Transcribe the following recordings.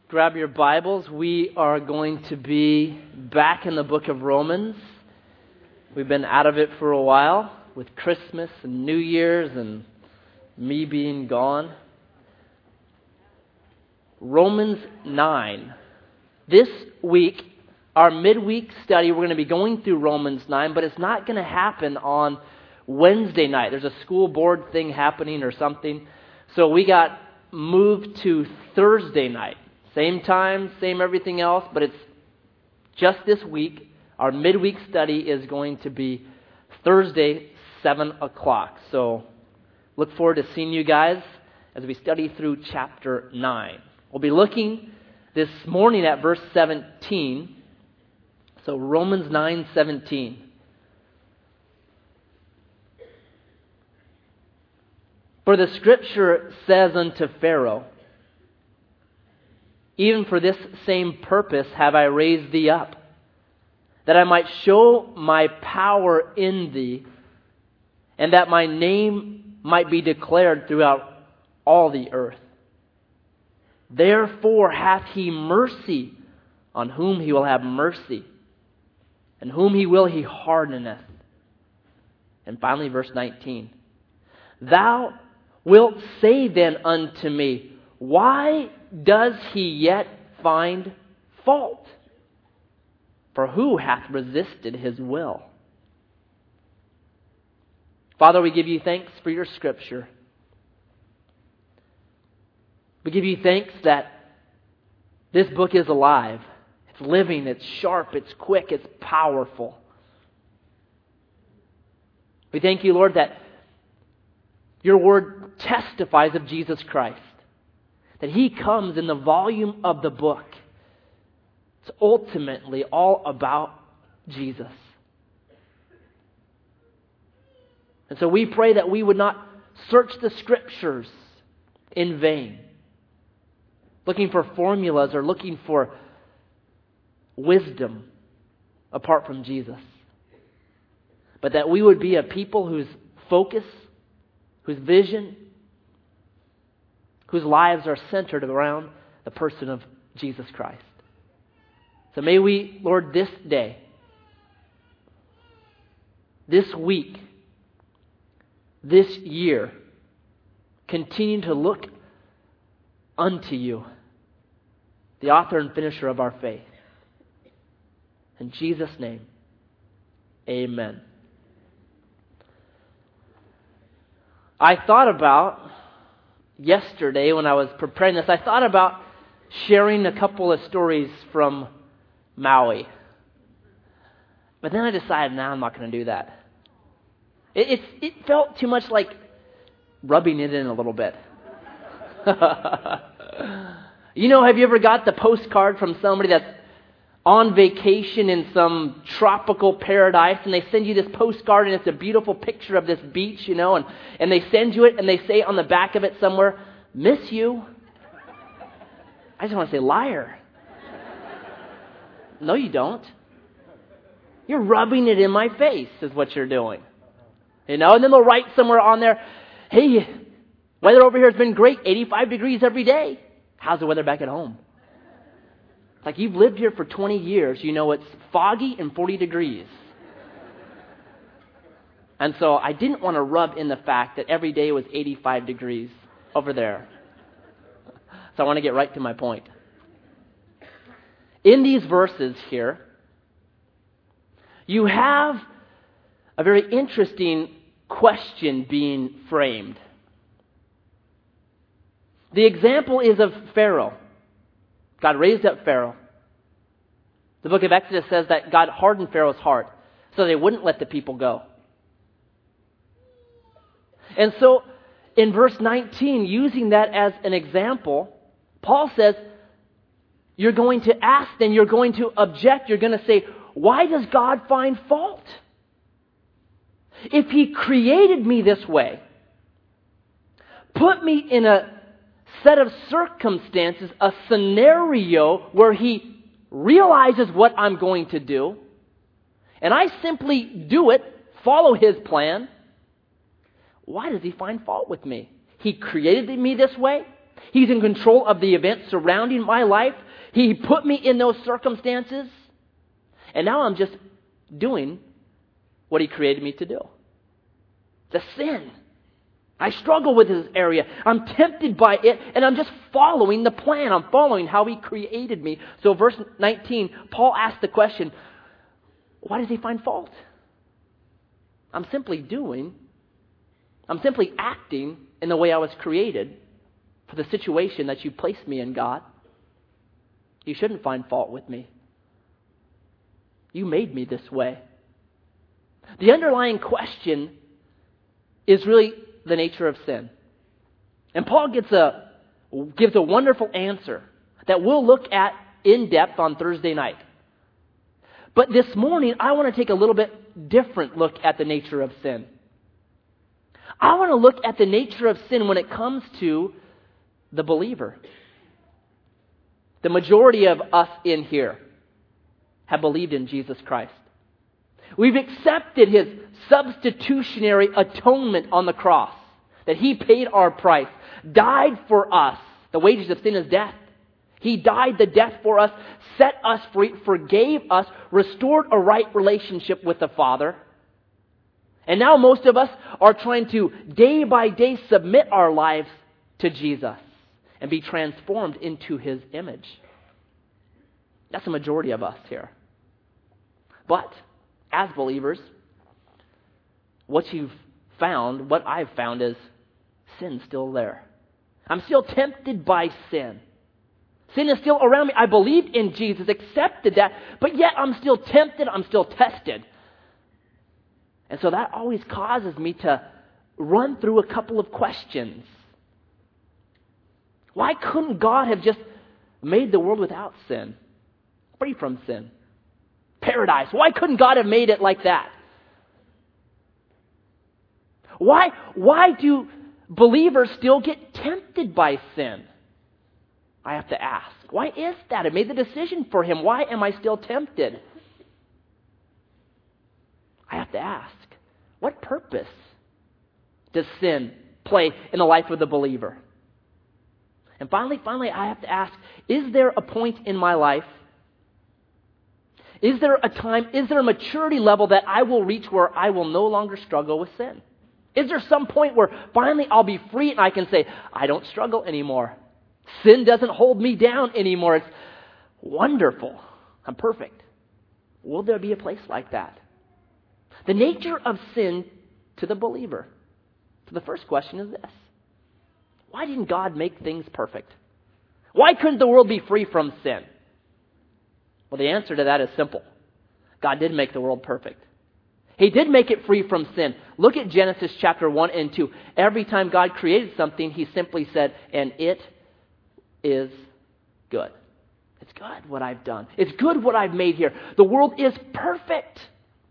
grab your Bibles. We are going to be back in the book of Romans. We've been out of it for a while with Christmas and New Year's and me being gone. Romans 9. This week, our midweek study, we're going to be going through Romans 9, but it's not going to happen on Wednesday night. There's a school board thing happening or something. So we got moved to Thursday night. Same time, same everything else, but it's just this week. Our midweek study is going to be Thursday, 7 o'clock. So look forward to seeing you guys as we study through chapter 9. We'll be looking this morning at verse 17. So Romans 9:17. For the scripture says unto Pharaoh, even for this same purpose have I raised thee up, that I might show my power in thee, and that my name might be declared throughout all the earth. Therefore hath he mercy on whom he will have mercy, and whom he will he hardeneth. And finally, verse 19. Thou wilt say then unto me, why does he yet find fault? For who hath resisted his will? Father, we give you thanks for your scripture. We give you thanks that this book is alive. It's living, it's sharp, it's quick, it's powerful. We thank you, Lord, that your word testifies of Jesus Christ. That he comes in the volume of the book. It's ultimately all about Jesus. And so we pray that we would not search the scriptures in vain, looking for formulas or looking for wisdom apart from Jesus. But that we would be a people whose focus, whose vision, whose lives are centered around the person of Jesus Christ. So may we, Lord, this day, this week, this year, continue to look unto you, the author and finisher of our faith. In Jesus' name, amen. I thought about yesterday when I was preparing this, I thought about sharing a couple of stories from Maui. But then I decided, I'm not going to do that. It felt too much like rubbing it in a little bit. You know, have you ever got the postcard from somebody that's on vacation in some tropical paradise, and they send you this postcard, and it's a beautiful picture of this beach, you know, and they send you it, and they say on the back of it somewhere, miss you. I just want to say, liar. No, you don't. You're rubbing it in my face is what you're doing. You know, and then they'll write somewhere on there, hey, weather over here has been great, 85 degrees every day. How's the weather back at home? It's like you've lived here for 20 years. You know it's foggy and 40 degrees. And so I didn't want to rub in the fact that every day was 85 degrees over there. So I want to get right to my point. In these verses here, you have a very interesting question being framed. The example is of Pharaoh. God raised up Pharaoh. The book of Exodus says that God hardened Pharaoh's heart so they wouldn't let the people go. And so in verse 19, using that as an example, Paul says, you're going to ask, then you're going to object, you're going to say, why does God find fault? If he created me this way, put me in a set of circumstances, a scenario where he realizes what I'm going to do, and I simply do it, follow his plan, why does he find fault with me? He created me this way. He's in control of the events surrounding my life. He put me in those circumstances. And now I'm just doing what He created me to do. The sin. I struggle with this area. I'm tempted by it, and I'm just following the plan. I'm following how He created me. So verse 19, Paul asks the question, why does He find fault? I'm simply acting in the way I was created for the situation that You placed me in, God. You shouldn't find fault with me. You made me this way. The underlying question is really the nature of sin. And Paul gives a wonderful answer that we'll look at in depth on Thursday night. But this morning, I want to take a little bit different look at the nature of sin. I want to look at the nature of sin when it comes to the believer. The majority of us in here have believed in Jesus Christ. We've accepted His substitutionary atonement on the cross, that He paid our price, died for us. The wages of sin is death. He died the death for us, set us free, forgave us, restored a right relationship with the Father. And now most of us are trying to day by day submit our lives to Jesus and be transformed into His image. That's the majority of us here. But as believers, what I've found is sin's still there. I'm still tempted by sin. Sin is still around me. I believed in Jesus, accepted that, but yet I'm still tempted, I'm still tested. And so that always causes me to run through a couple of questions. Why couldn't God have just made the world without sin? Free from sin. Paradise. Why couldn't God have made it like that? Why do believers still get tempted by sin? I have to ask. Why is that? I made the decision for Him. Why am I still tempted? I have to ask. What purpose does sin play in the life of the believer? And finally, I have to ask, is there a point in my life, is there a time, is there a maturity level that I will reach where I will no longer struggle with sin? Is there some point where finally I'll be free and I can say, I don't struggle anymore. Sin doesn't hold me down anymore. It's wonderful. I'm perfect. Will there be a place like that? The nature of sin to the believer. So the first question is this. Why didn't God make things perfect? Why couldn't the world be free from sin? Well, the answer to that is simple. God did make the world perfect. He did make it free from sin. Look at Genesis chapter 1 and 2. Every time God created something, He simply said, and it is good. It's good what I've done. It's good what I've made here. The world is perfect.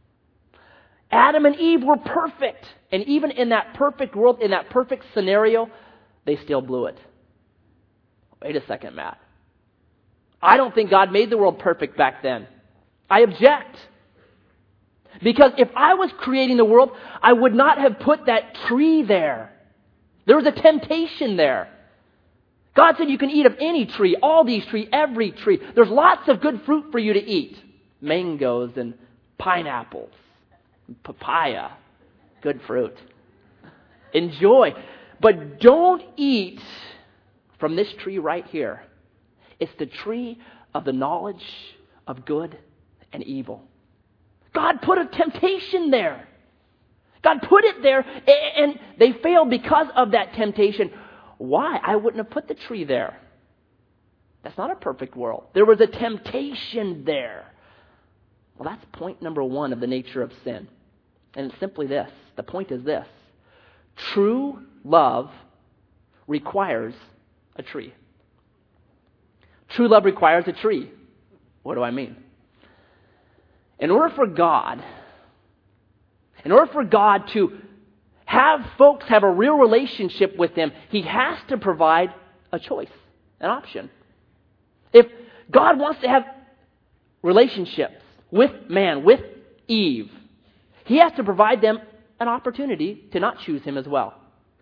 Adam and Eve were perfect. And even in that perfect world, in that perfect scenario, they still blew it. Wait a second, Matt. I don't think God made the world perfect back then. I object. Because if I was creating the world, I would not have put that tree there. There was a temptation there. God said you can eat of any tree, all these trees, every tree. There's lots of good fruit for you to eat. Mangoes and pineapples, papaya, good fruit. Enjoy. But don't eat from this tree right here. It's the tree of the knowledge of good and evil. God put a temptation there. God put it there, and they failed because of that temptation. Why? I wouldn't have put the tree there. That's not a perfect world. There was a temptation there. Well, that's point number one of the nature of sin. And it's simply this. The point is this. True love requires a tree. True love requires a tree. What do I mean? In order for God to have folks have a real relationship with Him, He has to provide a choice, an option. If God wants to have relationships with man, with Eve, He has to provide them an opportunity to not choose Him as well.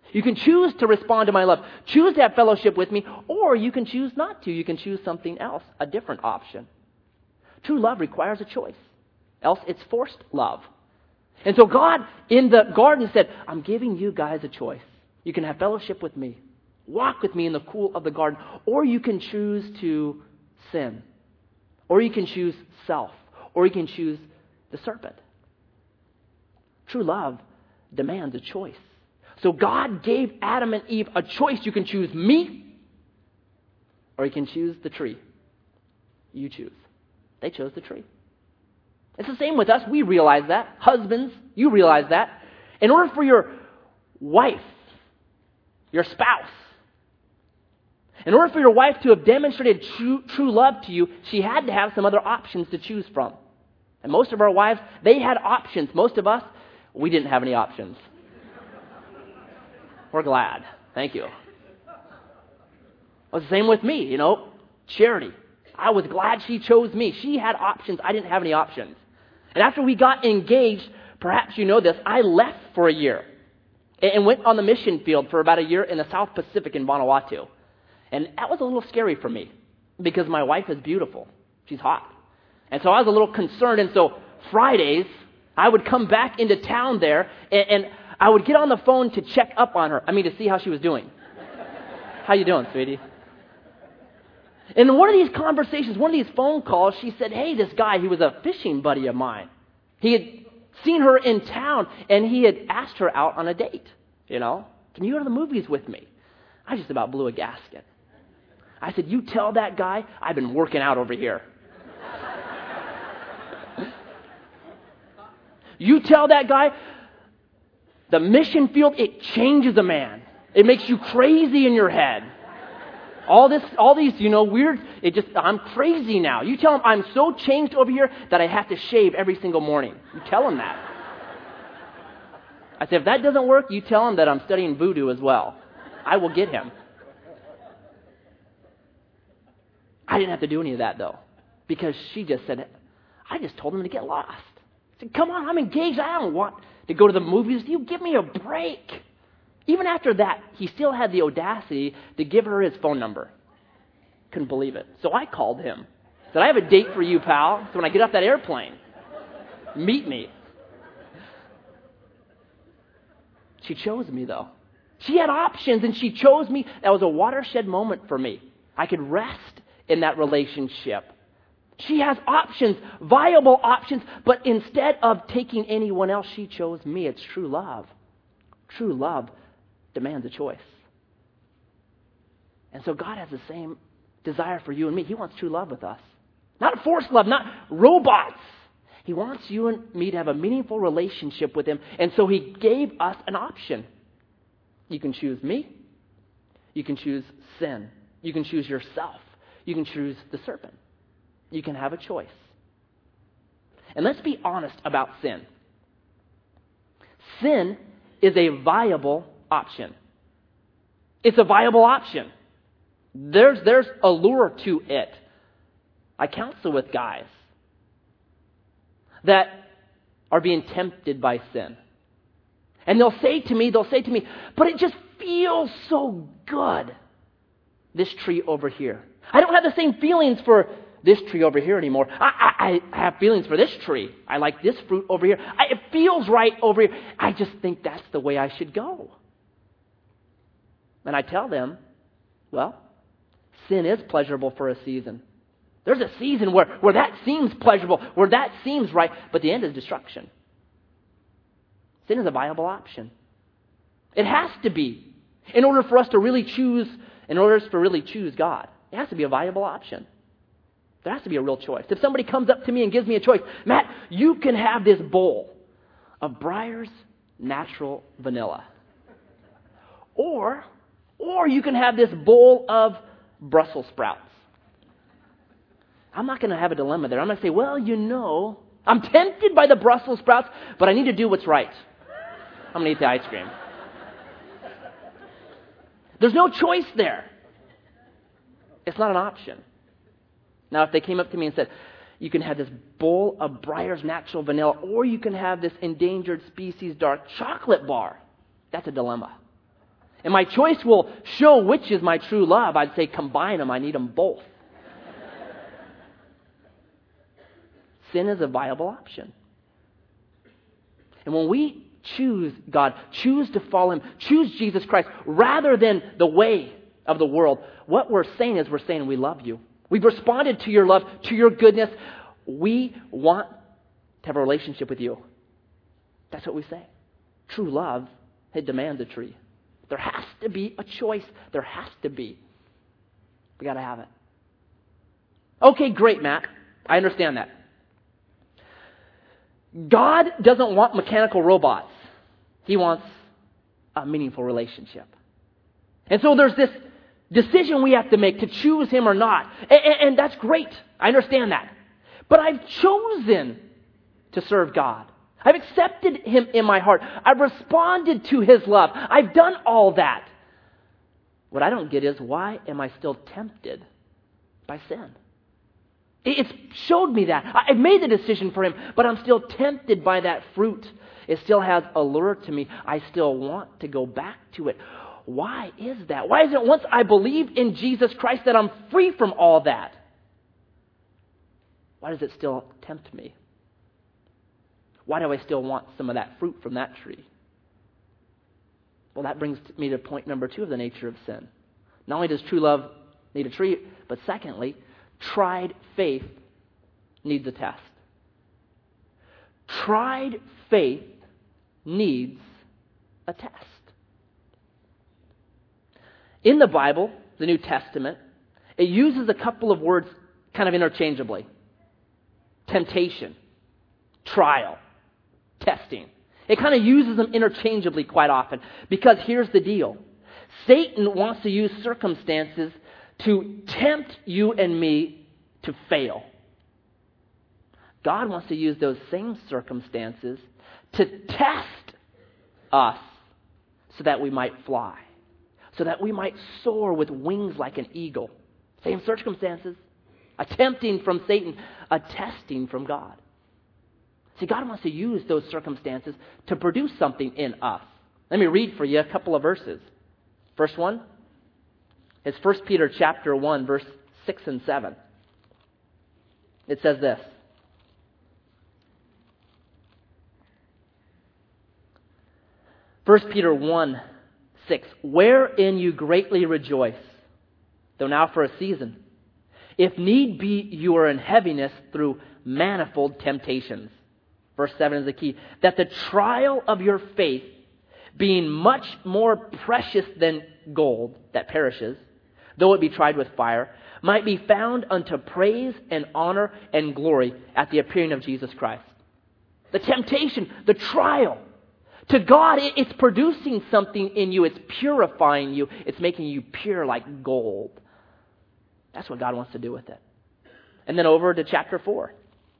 You can choose to respond to my love, choose to have fellowship with me, or you can choose not to. You can choose something else, a different option. True love requires a choice, else it's forced love. And so God in the garden said, I'm giving you guys a choice. You can have fellowship with me, walk with me in the cool of the garden, or you can choose to sin, or you can choose self, or you can choose the serpent. True love demands a choice. So God gave Adam and Eve a choice. You can choose me, or you can choose the tree. You choose. They chose the tree. It's the same with us. We realize that. Husbands, you realize that. In order for your wife, your spouse, in order for your wife to have demonstrated true love to you, she had to have some other options to choose from. And most of our wives, they had options. Most of us, we didn't have any options. We're glad. Thank you. It was the same with me, Charity. I was glad she chose me. She had options. I didn't have any options. And after we got engaged, perhaps you know this, I left for a year and went on the mission field for about a year in the South Pacific in Vanuatu. And that was a little scary for me because my wife is beautiful. She's hot. And so I was a little concerned. And so Fridays, I would come back into town there and I would get on the phone to check up on her. To see how she was doing. How you doing, sweetie? And in one of these conversations, one of these phone calls, she said, hey, this guy, he was a fishing buddy of mine. He had seen her in town, and he had asked her out on a date. Can you go to the movies with me? I just about blew a gasket. I said, you tell that guy I've been working out over here. You tell that guy the mission field, it changes a man. It makes you crazy in your head. All these, weird, I'm crazy now. You tell him I'm so changed over here that I have to shave every single morning. You tell him that. I said, if that doesn't work, you tell him that I'm studying voodoo as well. I will get him. I didn't have to do any of that, though, because she just said, I just told him to get lost. I said, come on, I'm engaged. I don't want to go to the movies. You give me a break. Even after that, he still had the audacity to give her his phone number. Couldn't believe it. So I called him. Said, I have a date for you, pal. So when I get off that airplane, meet me. She chose me, though. She had options, and she chose me. That was a watershed moment for me. I could rest in that relationship. She has options, viable options, but instead of taking anyone else, she chose me. It's true love. True love demands a choice. And so God has the same desire for you and me. He wants true love with us. Not forced love, not robots. He wants you and me to have a meaningful relationship with Him. And so He gave us an option. You can choose me. You can choose sin. You can choose yourself. You can choose the serpent. You can have a choice. And let's be honest about sin. Sin is a viable option. It's a viable option. There's allure to it. I counsel with guys that are being tempted by sin. And they'll say to me, but it just feels so good. This tree over here. I don't have the same feelings for this tree over here anymore. I have feelings for this tree. I like this fruit over here. It feels right over here. I just think that's the way I should go. And I tell them, well, sin is pleasurable for a season. There's a season where that seems pleasurable, where that seems right, but the end is destruction. Sin is a viable option. It has to be. In order for us to really choose God, it has to be a viable option. There has to be a real choice. If somebody comes up to me and gives me a choice, Matt, you can have this bowl of Breyer's Natural Vanilla. Or you can have this bowl of Brussels sprouts. I'm not going to have a dilemma there. I'm going to say, well, I'm tempted by the Brussels sprouts, but I need to do what's right. I'm going to eat the ice cream. There's no choice there. It's not an option. Now, if they came up to me and said, you can have this bowl of Breyer's Natural Vanilla, or you can have this endangered species dark chocolate bar, that's a dilemma. And my choice will show which is my true love. I'd say combine them. I need them both. Sin is a viable option. And when we choose God, choose to follow Him, choose Jesus Christ, rather than the way of the world, what we're saying is we're saying we love you. We've responded to your love, to your goodness. We want to have a relationship with you. That's what we say. True love, it demands a tree. There has to be a choice. There has to be. We got to have it. Okay, great, Matt. I understand that. God doesn't want mechanical robots. He wants a meaningful relationship. And so there's this decision we have to make to choose Him or not. And that's great. I understand that. But I've chosen to serve God. I've accepted Him in my heart. I've responded to His love. I've done all that. What I don't get is, why am I still tempted by sin? It's showed me that. I've made the decision for Him, but I'm still tempted by that fruit. It still has allure to me. I still want to go back to it. Why is that? Why is it once I believe in Jesus Christ that I'm free from all that? Why does it still tempt me? Why do I still want some of that fruit from that tree? Well, that brings me to point number 2 of the nature of sin. Not only does true love need a tree, but secondly, tried faith needs a test. Tried faith needs a test. In the Bible, the New Testament, it uses a couple of words kind of interchangeably. Temptation, trial, testing. It kind of uses them interchangeably quite often, because here's the deal. Satan wants to use circumstances to tempt you and me to fail. God wants to use those same circumstances to test us so that we might fly, so that we might soar with wings like an eagle. Same circumstances. A tempting from Satan, a testing from God. See, God wants to use those circumstances to produce something in us. Let me read for you a couple of verses. First one is 1 Peter chapter 1, verse 6 and 7. It says this. First Peter 1, 6. Wherein you greatly rejoice, though now for a season. If need be, you are in heaviness through manifold temptations. Verse 7 is the key. That the trial of your faith, being much more precious than gold that perishes, though it be tried with fire, might be found unto praise and honor and glory at the appearing of Jesus Christ. The temptation, the trial. To God, it's producing something in you. It's purifying you. It's making you pure like gold. That's what God wants to do with it. And then over to chapter 4.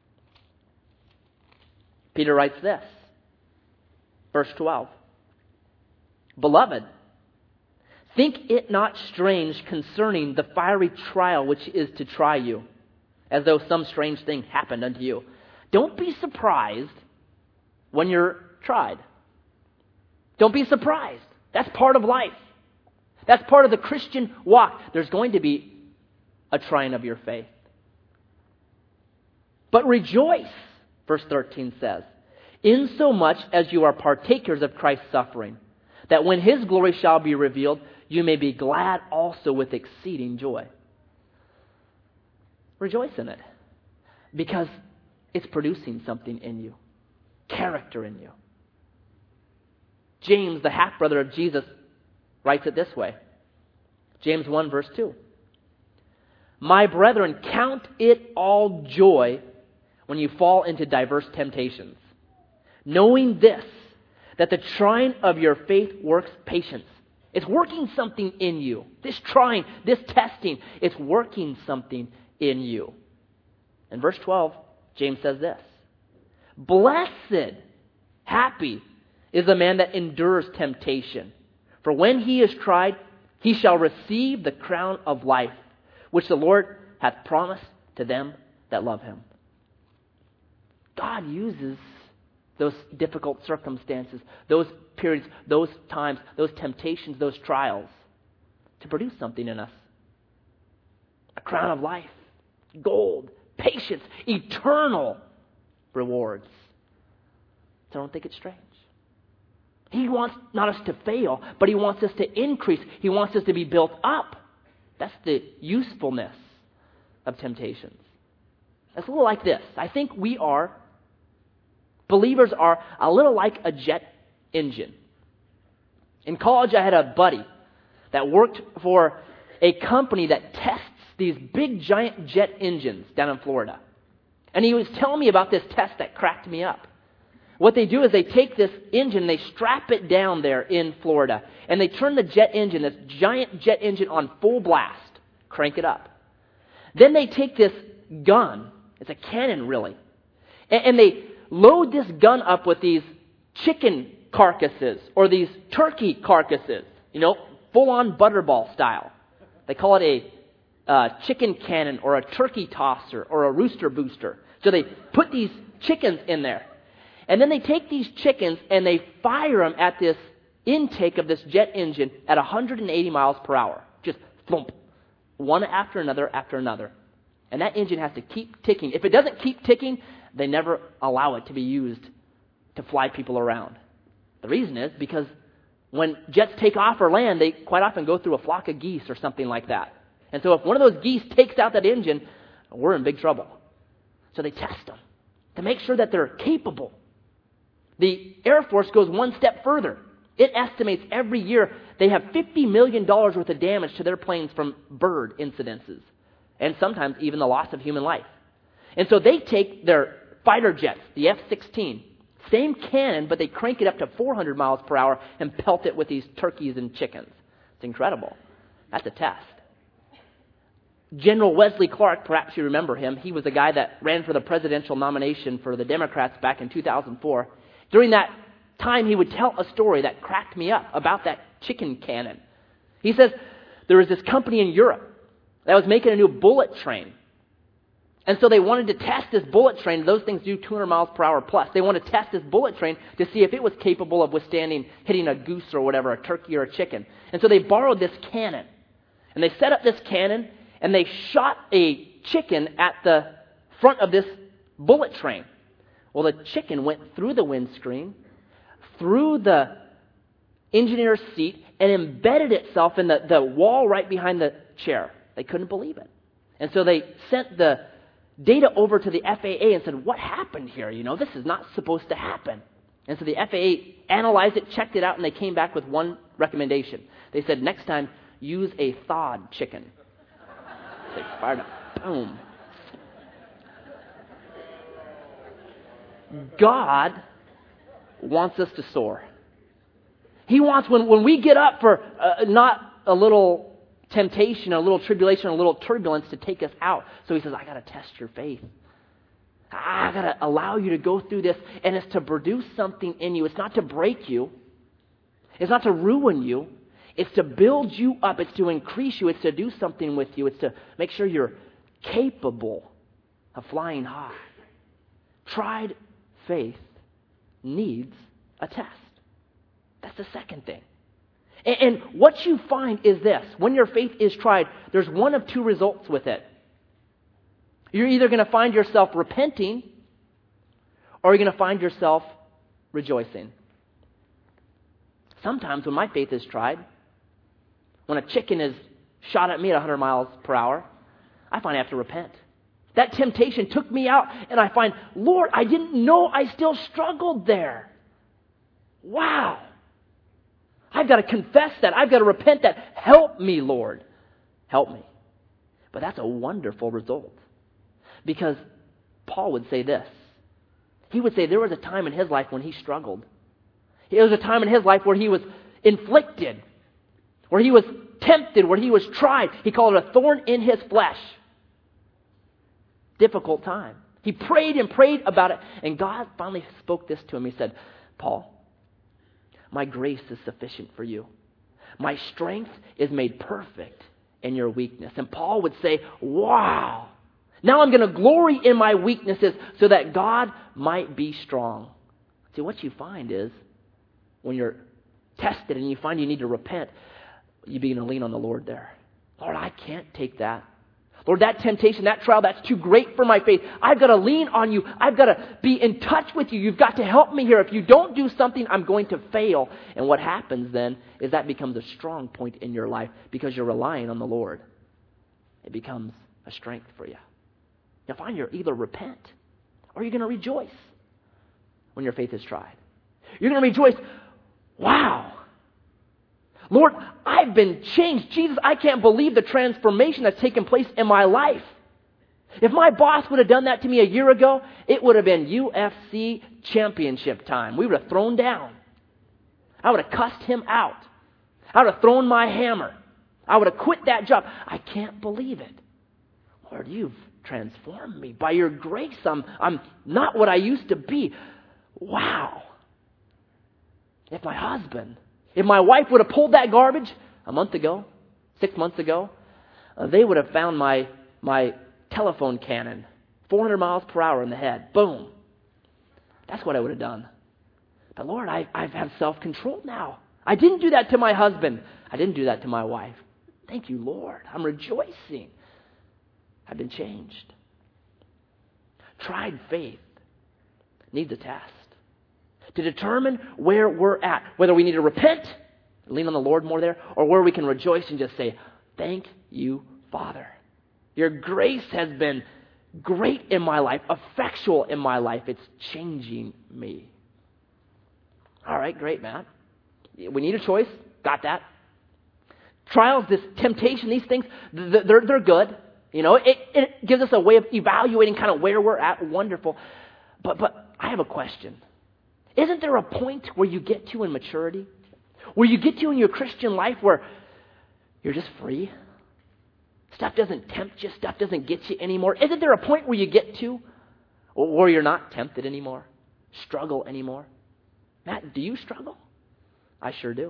Peter writes this. Verse 12. Beloved, think it not strange concerning the fiery trial which is to try you, as though some strange thing happened unto you. Don't be surprised when you're tried. Don't be surprised. That's part of life. That's part of the Christian walk. There's going to be a trying of your faith. But rejoice, verse 13 says, insomuch as you are partakers of Christ's suffering, that when His glory shall be revealed, you may be glad also with exceeding joy. Rejoice in it, because it's producing something in you, character in you. James, the half-brother of Jesus, writes it this way. James 1, verse 2. My brethren, count it all joy when you fall into diverse temptations, knowing this, that the trying of your faith works patience. It's working something in you. This trying, this testing, it's working something in you. In verse 12, James says this. Blessed, happy is the man that endures temptation. For when he is tried, he shall receive the crown of life, which the Lord hath promised to them that love Him. God uses those difficult circumstances, those periods, those times, those temptations, those trials, to produce something in us. A crown of life, gold, patience, eternal rewards. So don't think it's strange. He wants not us to fail, but He wants us to increase. He wants us to be built up. That's the usefulness of temptations. It's a little like this. I think believers are a little like a jet engine. In college, I had a buddy that worked for a company that tests these big, giant jet engines down in Florida. And he was telling me about this test that cracked me up. What they do is they take this engine, they strap it down there in Florida, and they turn the jet engine, this giant jet engine, on full blast, crank it up. Then they take this gun, it's a cannon really, and they load this gun up with these chicken carcasses or these turkey carcasses, full-on butterball style. They call it a chicken cannon or a turkey tosser or a rooster booster. So they put these chickens in there. And then they take these chickens and they fire them at this intake of this jet engine at 180 miles per hour. Just thump, one after another after another. And that engine has to keep ticking. If it doesn't keep ticking, they never allow it to be used to fly people around. The reason is because when jets take off or land, they quite often go through a flock of geese or something like that. And so if one of those geese takes out that engine, we're in big trouble. So they test them to make sure that they're capable. The Air Force goes one step further. It estimates every year they have $50 million worth of damage to their planes from bird incidences, and sometimes even the loss of human life. And so they take their fighter jets, the F-16, same cannon, but they crank it up to 400 miles per hour and pelt it with these turkeys and chickens. It's incredible. That's a test. General Wesley Clark, perhaps you remember him, he was the guy that ran for the presidential nomination for the Democrats back in 2004. During that time, he would tell a story that cracked me up about that chicken cannon. He says there was this company in Europe that was making a new bullet train. And so they wanted to test this bullet train. Those things do 200 miles per hour plus. They wanted to test this bullet train to see if it was capable of hitting a goose or whatever, a turkey or a chicken. And so they borrowed this cannon. And they set up this cannon, and they shot a chicken at the front of this bullet train. Well, the chicken went through the windscreen, through the engineer's seat, and embedded itself in the wall right behind the chair. They couldn't believe it. And so they sent the data over to the FAA and said, what happened here? This is not supposed to happen. And so the FAA analyzed it, checked it out, and they came back with one recommendation. They said, next time, use a thawed chicken. They fired up. Boom. God wants us to soar. He wants, when we get up for not a little temptation, a little tribulation, a little turbulence to take us out. So He says, I got to test your faith. I got to allow you to go through this, and it's to produce something in you. It's not to break you. It's not to ruin you. It's to build you up. It's to increase you. It's to do something with you. It's to make sure you're capable of flying high. Tried faith needs a test. That's the second thing. And what you find is this. When your faith is tried, there's one of two results with it. You're either going to find yourself repenting, or you're going to find yourself rejoicing. Sometimes when my faith is tried, when a chicken is shot at me at 100 miles per hour, I find I have to repent. That temptation took me out, and I find, Lord, I didn't know I still struggled there. Wow. I've got to confess that. I've got to repent that. Help me, Lord. Help me. But that's a wonderful result. Because Paul would say this. He would say there was a time in his life when he struggled. There was a time in his life where he was inflicted, where he was tempted, where he was tried. He called it a thorn in his flesh. Difficult time. He prayed and prayed about it, and God finally spoke this to him. He said, Paul, my grace is sufficient for you. My strength is made perfect in your weakness. And Paul would say, wow, now I'm going to glory in my weaknesses so that God might be strong See, what you find is when you're tested and you find you need to repent, you begin to lean on the Lord there. Lord, I can't take that. Lord, that temptation, that trial, that's too great for my faith. I've got to lean on you. I've got to be in touch with you. You've got to help me here. If you don't do something, I'm going to fail. And what happens then is that becomes a strong point in your life because you're relying on the Lord. It becomes a strength for you. You'll find you're either repent or you're going to rejoice when your faith is tried. You're going to rejoice, wow, Lord, I've been changed. Jesus, I can't believe the transformation that's taken place in my life. If my boss would have done that to me a year ago, it would have been UFC championship time. We would have thrown down. I would have cussed him out. I would have thrown my hammer. I would have quit that job. I can't believe it. Lord, you've transformed me. By your grace, I'm not what I used to be. Wow. If my wife would have pulled that garbage a month ago, 6 months ago, they would have found my telephone cannon, 400 miles per hour in the head. Boom. That's what I would have done. But Lord, I have self-control now. I didn't do that to my husband. I didn't do that to my wife. Thank you, Lord. I'm rejoicing. I've been changed. Tried faith needs a test to determine where we're at, whether we need to repent, lean on the Lord more there, or where we can rejoice and just say, thank you, Father. Your grace has been great in my life, effectual in my life. It's changing me. All right, great, Matt. We need a choice. Got that. Trials, this temptation, these things, they're good. You know, it gives us a way of evaluating kind of where we're at. Wonderful. But I have a question. Isn't there a point where you get to in maturity? Where you get to in your Christian life where you're just free? Stuff doesn't tempt you. Stuff doesn't get you anymore. Isn't there a point where you get to where you're not tempted anymore? Struggle anymore? Matt, do you struggle? I sure do.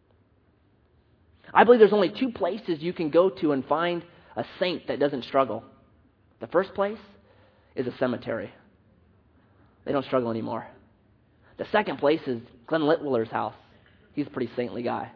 I believe there's only two places you can go to and find a saint that doesn't struggle. The first place is a cemetery. They don't struggle anymore. The second place is Glenn Litwiller's house. He's a pretty saintly guy.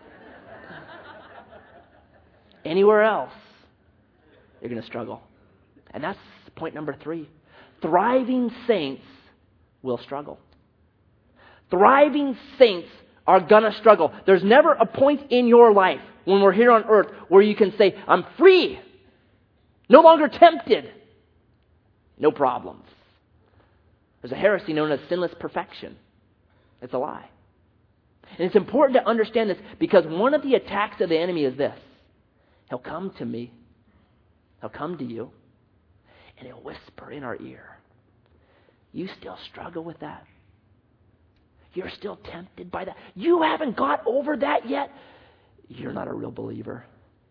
Anywhere else, you're going to struggle. And that's point number 3. Thriving saints will struggle. Thriving saints are going to struggle. There's never a point in your life when we're here on earth where you can say, I'm free, no longer tempted, no problems. There's a heresy known as sinless perfection. It's a lie. And it's important to understand this because one of the attacks of the enemy is this. He'll come to me, he'll come to you, and he'll whisper in our ear, you still struggle with that? You're still tempted by that? You haven't got over that yet? You're not a real believer.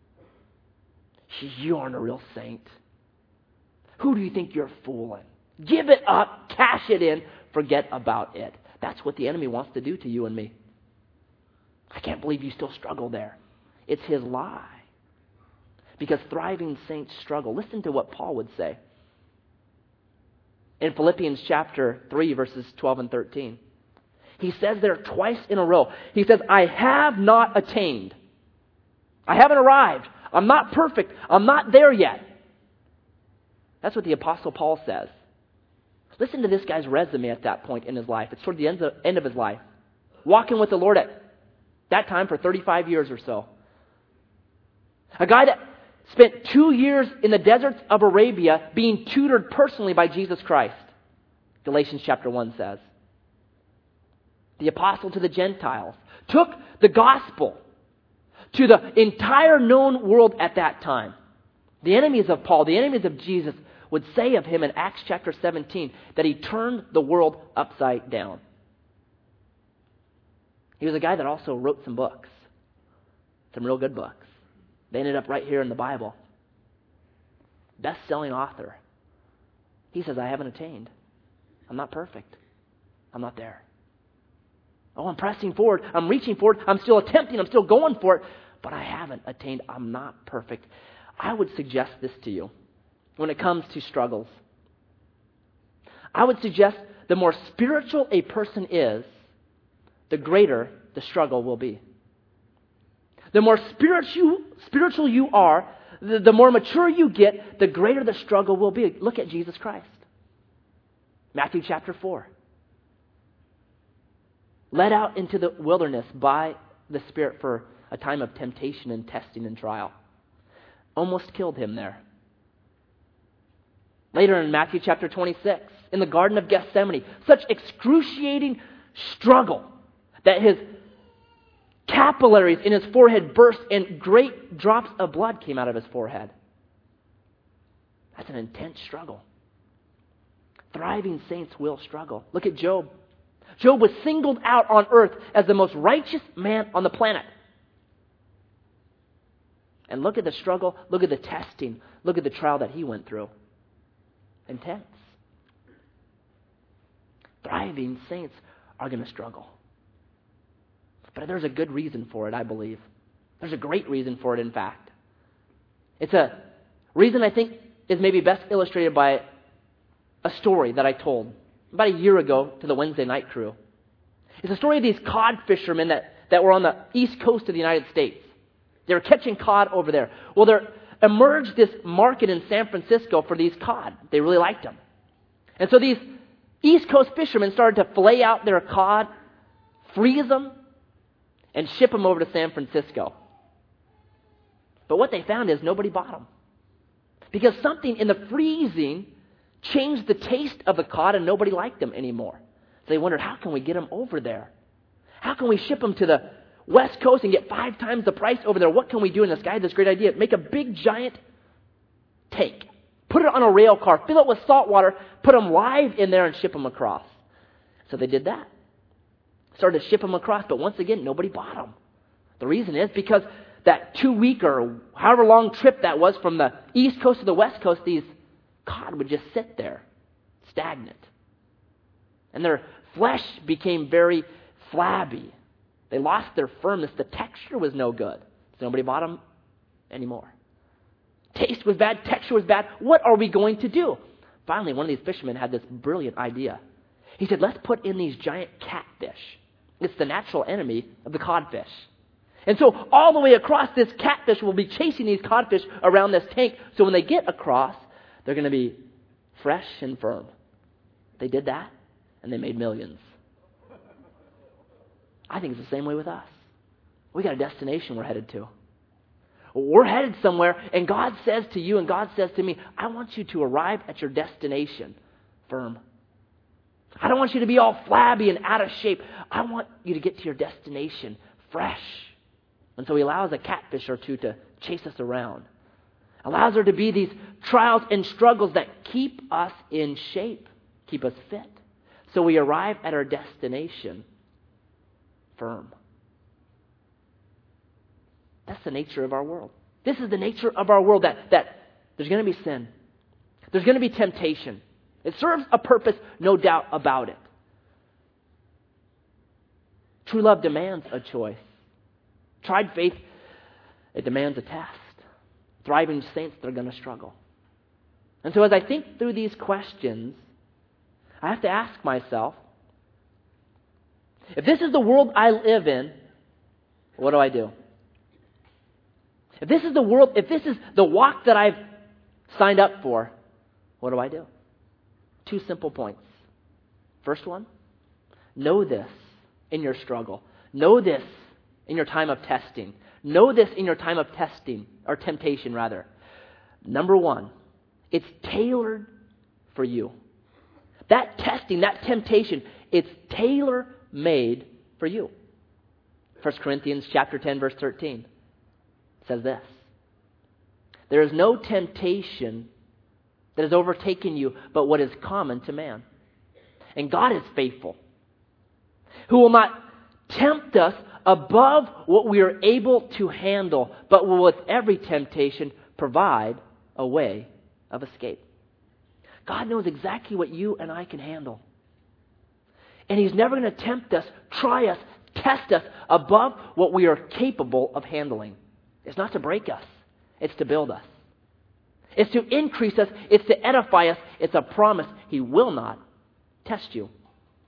You aren't a real saint. Who do you think you're fooling? Give it up, cash it in, forget about it. That's what the enemy wants to do to you and me. I can't believe you still struggle there. It's his lie. Because thriving saints struggle. Listen to what Paul would say. In Philippians chapter 3, verses 12 and 13. He says there twice in a row. He says, I have not attained. I haven't arrived. I'm not perfect. I'm not there yet. That's what the Apostle Paul says. Listen to this guy's resume at that point in his life. It's toward the end of his life. Walking with the Lord at that time for 35 years or so. A guy that spent 2 years in the deserts of Arabia being tutored personally by Jesus Christ. Galatians chapter 1 says. The apostle to the Gentiles. Took the gospel to the entire known world at that time. The enemies of Paul, the enemies of Jesus, would say of him in Acts chapter 17 that he turned the world upside down. He was a guy that also wrote some books. Some real good books. They ended up right here in the Bible. Best-selling author. He says, I haven't attained. I'm not perfect. I'm not there. Oh, I'm pressing forward. I'm reaching forward. I'm still attempting. I'm still going for it. But I haven't attained. I'm not perfect. I would suggest this to you when it comes to struggles. I would suggest the more spiritual a person is, the greater the struggle will be. The more spiritual you are, the more mature you get, the greater the struggle will be. Look at Jesus Christ. Matthew chapter 4. Led out into the wilderness by the Spirit for a time of temptation and testing and trial. Almost killed him there. Later in Matthew chapter 26, in the Garden of Gethsemane, such excruciating struggle that his capillaries in his forehead burst and great drops of blood came out of his forehead. That's an intense struggle. Thriving saints will struggle. Look at Job. Job was singled out on earth as the most righteous man on the planet. And look at the struggle, look at the testing, look at the trial that he went through. Intense. Thriving saints are going to struggle. But there's a good reason for it, I believe. There's a great reason for it, in fact. It's a reason I think is maybe best illustrated by a story that I told about a year ago to the Wednesday night crew. It's a story of these cod fishermen that were on the east coast of the United States. They were catching cod over there. Well, there emerged this market in San Francisco for these cod. They really liked them. And so these East Coast fishermen started to fillet out their cod, freeze them, and ship them over to San Francisco. But what they found is nobody bought them. Because something in the freezing changed the taste of the cod and nobody liked them anymore. So they wondered, how can we get them over there? How can we ship them to the West Coast and get 5 times the price over there? What can we do? And this guy had this great idea. Make a big giant tank. Put it on a rail car. Fill it with salt water. Put them live in there and ship them across. So they did that. Started to ship them across. But once again, nobody bought them. The reason is because that 2-week or however long trip that was from the East Coast to the West Coast, these cod would just sit there, stagnant. And their flesh became very flabby. They lost their firmness. The texture was no good. So nobody bought them anymore. Taste was bad. Texture was bad. What are we going to do? Finally, one of these fishermen had this brilliant idea. He said, let's put in these giant catfish. It's the natural enemy of the codfish. And so all the way across, this catfish will be chasing these codfish around this tank. So when they get across, they're going to be fresh and firm. They did that, and they made millions. I think it's the same way with us. We got a destination we're headed to. We're headed somewhere, and God says to you and God says to me, I want you to arrive at your destination firm. I don't want you to be all flabby and out of shape. I want you to get to your destination fresh. And so He allows a catfish or two to chase us around. Allows there to be these trials and struggles that keep us in shape, keep us fit. So we arrive at our destination firm. That's the nature of our world. This is the nature of our world, that there's going to be sin. There's going to be temptation. It serves a purpose, no doubt about it. True love demands a choice. Tried faith, it demands a test. Thriving saints, they're going to struggle. And so as I think through these questions, I have to ask myself, if this is the world I live in, what do I do? If this is the world, if this is the walk that I've signed up for, what do I do? 2 simple points. First one, know this in your struggle. Know this in your time of testing. Know this in your time of testing, or temptation rather. Number 1, it's tailored for you. That testing, that temptation, it's tailor-made for you. 1 Corinthians chapter 10, verse 13 says this. There is no temptation that has overtaken you but what is common to man. And God is faithful, who will not tempt us above what we are able to handle, but will with every temptation provide a way of escape. God knows exactly what you and I can handle. And He's never going to tempt us, try us, test us above what we are capable of handling. It's not to break us. It's to build us. It's to increase us. It's to edify us. It's a promise. He will not test you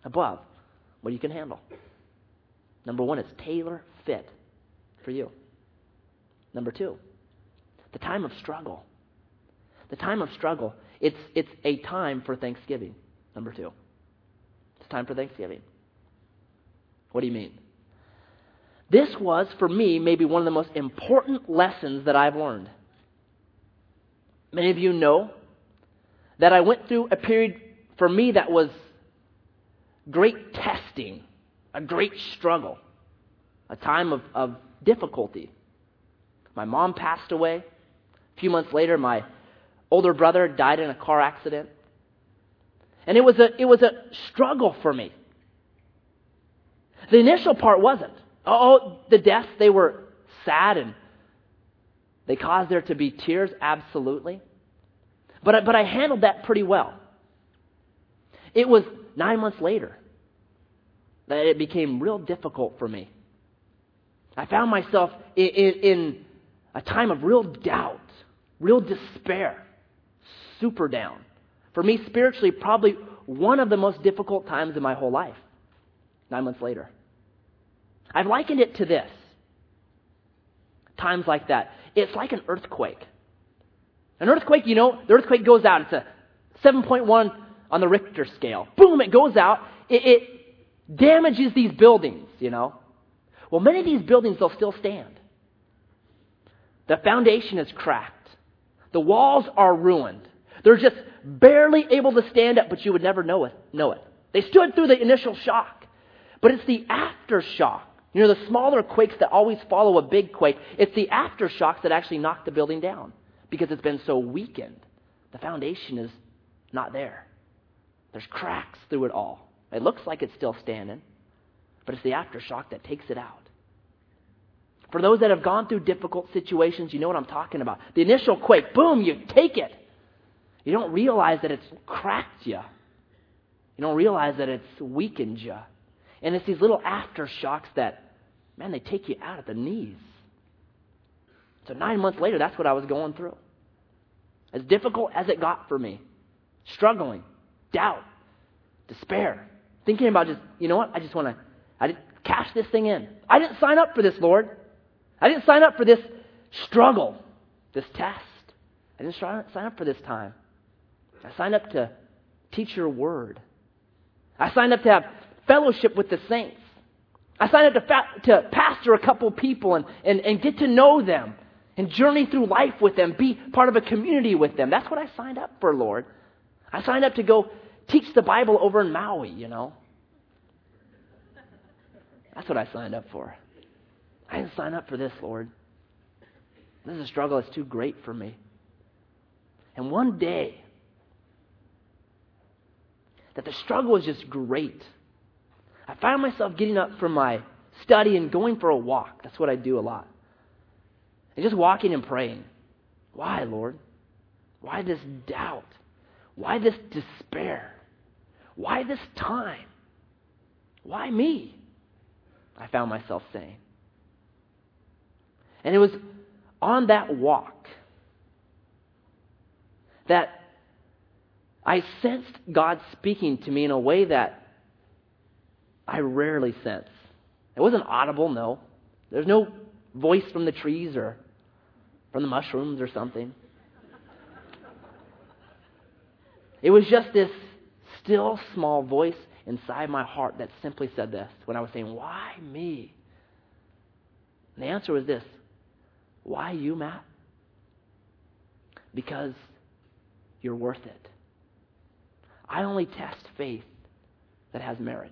above what you can handle. Number one, it's tailor fit for you. Number two, the time of struggle. The time of struggle, it's a time for thanksgiving. Number two, it's time for thanksgiving. What do you mean? This was, for me, maybe one of the most important lessons that I've learned. Many of you know that I went through a period, for me, that was great testing, a great struggle, a time of difficulty. My mom passed away. A few months later, my older brother died in a car accident. And it was a struggle for me. The initial part wasn't. The deaths, they were sad and they caused there to be tears, absolutely. But I handled that pretty well. It was 9 months later that it became real difficult for me. I found myself in a time of real doubt, real despair, super down. For me, spiritually, probably one of the most difficult times in my whole life. 9 months later. I've likened it to this. Times like that. It's like an earthquake. An earthquake, the earthquake goes out. It's a 7.1 on the Richter scale. Boom, it goes out. It damages these buildings, Well, many of these buildings, they'll still stand. The foundation is cracked. The walls are ruined. They're just barely able to stand up, but you would never know it. They stood through the initial shock. But it's the aftershock. The smaller quakes that always follow a big quake, it's the aftershocks that actually knock the building down because it's been so weakened. The foundation is not there. There's cracks through it all. It looks like it's still standing, but it's the aftershock that takes it out. For those that have gone through difficult situations, you know what I'm talking about. The initial quake, boom, you take it. You don't realize that it's cracked you. You don't realize that it's weakened you. And it's these little aftershocks that, they take you out at the knees. So 9 months later, that's what I was going through. As difficult as it got for me. Struggling, doubt, despair. Thinking about I didn't cash this thing in. I didn't sign up for this, Lord. I didn't sign up for this struggle, this test. I didn't sign up for this time. I signed up to teach your word. I signed up to have fellowship with the saints. I signed up to pastor a couple people and get to know them and journey through life with them, be part of a community with them. That's what I signed up for, Lord. I signed up to go teach the Bible over in Maui, That's what I signed up for. I didn't sign up for this, Lord. This is a struggle that's too great for me. And one day, that the struggle was just great. I found myself getting up from my study and going for a walk. That's what I do a lot. And just walking and praying. Why, Lord? Why this doubt? Why this despair? Why this time? Why me? I found myself saying. And it was on that walk that I sensed God speaking to me in a way that I rarely sense. It wasn't audible, no. There's no voice from the trees or from the mushrooms or something. It was just this still small voice inside my heart that simply said this when I was saying, why me? And the answer was this. Why you, Matt? Because you're worth it. I only test faith that has merit.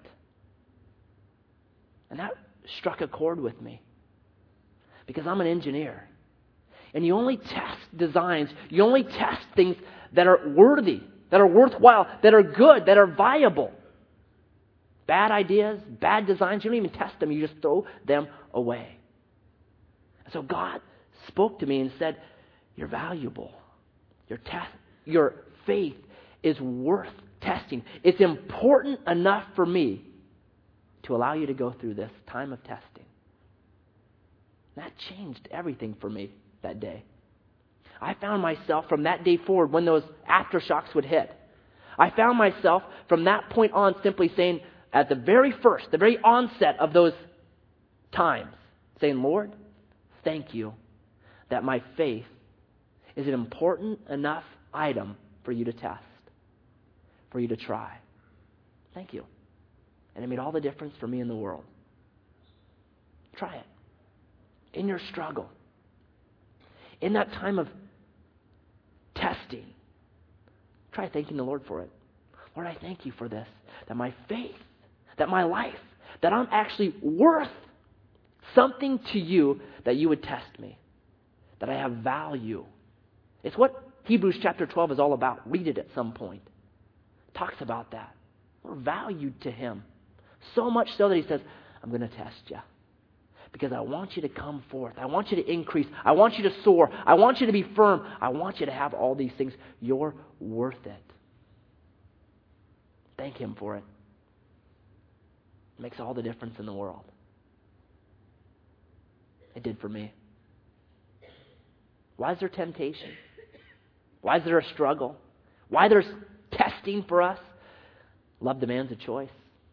And that struck a chord with me. Because I'm an engineer. And you only test designs, you only test things that are worthy, that are worthwhile, that are good, that are viable. Bad ideas, bad designs, you don't even test them, you just throw them away. And so God spoke to me and said, you're valuable. Your faith is worth testing. It's important enough for me to allow you to go through this time of testing. That changed everything for me that day. I found myself from that day forward, when those aftershocks would hit, I found myself from that point on simply saying, at the very first, the very onset of those times, saying, Lord, thank you that my faith is an important enough item for you to test, for you to try. Thank you. And it made all the difference for me in the world. Try it. In your struggle. In that time of testing. Try thanking the Lord for it. Lord, I thank you for this. That my faith, that my life, that I'm actually worth something to you, that you would test me. That I have value. It's what Hebrews chapter 12 is all about. Read it at some point. It talks about that. We're valued to Him. So much so that He says, I'm going to test you. Because I want you to come forth. I want you to increase. I want you to soar. I want you to be firm. I want you to have all these things. You're worth it. Thank Him for it. It makes all the difference in the world. It did for me. Why is there temptation? Why is there a struggle? Why there's testing for us? Love demands a choice.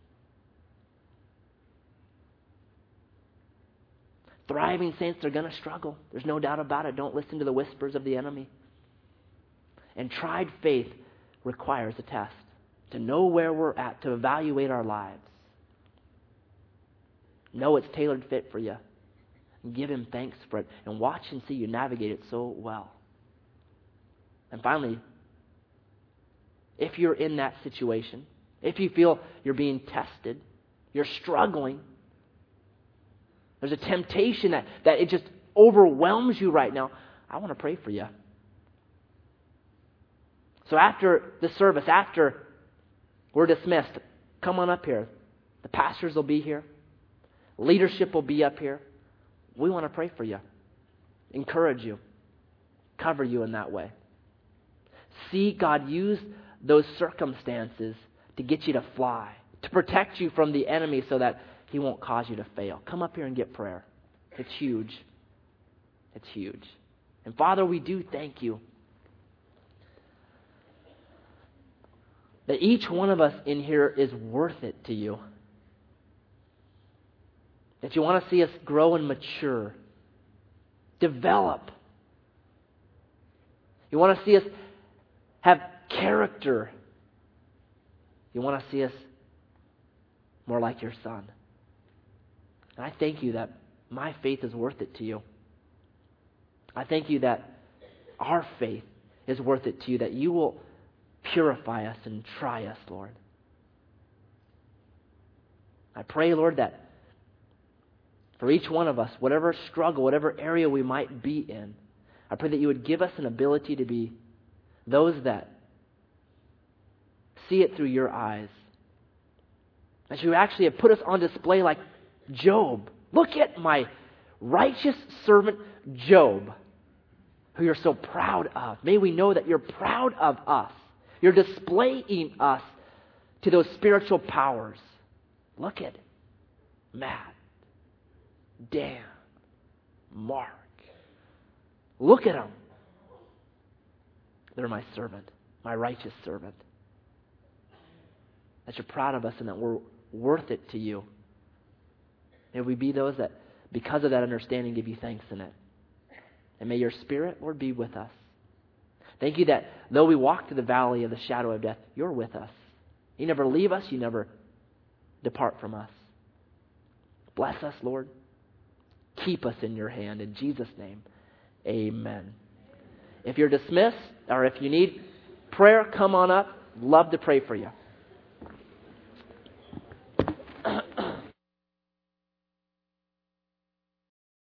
Thriving saints are going to struggle. There's no doubt about it. Don't listen to the whispers of the enemy. And tried faith requires a test. To know where we're at, to evaluate our lives. Know it's tailored fit for you. And give Him thanks for it. And watch and see you navigate it so well. And finally, if you're in that situation, if you feel you're being tested, you're struggling, there's a temptation that it just overwhelms you right now, I want to pray for you. So after the service, after we're dismissed, come on up here. The pastors will be here. Leadership will be up here. We want to pray for you. Encourage you. Cover you in that way. See God use those circumstances to get you to fly, to protect you from the enemy so that He won't cause you to fail. Come up here and get prayer. It's huge. It's huge. And Father, we do thank you that each one of us in here is worth it to you. That you want to see us grow and mature, develop. You want to see us have character. You want to see us more like your Son. And I thank you that my faith is worth it to you. I thank you that our faith is worth it to you, that you will purify us and try us, Lord. I pray, Lord, that for each one of us, whatever struggle, whatever area we might be in, I pray that you would give us an ability to be those that see it through your eyes. That you actually have put us on display like Job. Look at my righteous servant Job, who you're so proud of. May we know that you're proud of us. You're displaying us to those spiritual powers. Look at Matt, Dan, Mark. Look at them. They're my servant, my righteous servant. That you're proud of us and that we're worth it to you. May we be those that, because of that understanding, give you thanks in it. And may your Spirit, Lord, be with us. Thank you that though we walk through the valley of the shadow of death, you're with us. You never leave us. You never depart from us. Bless us, Lord. Keep us in your hand. In Jesus' name, amen. If you're dismissed or if you need prayer, come on up. Love to pray for you.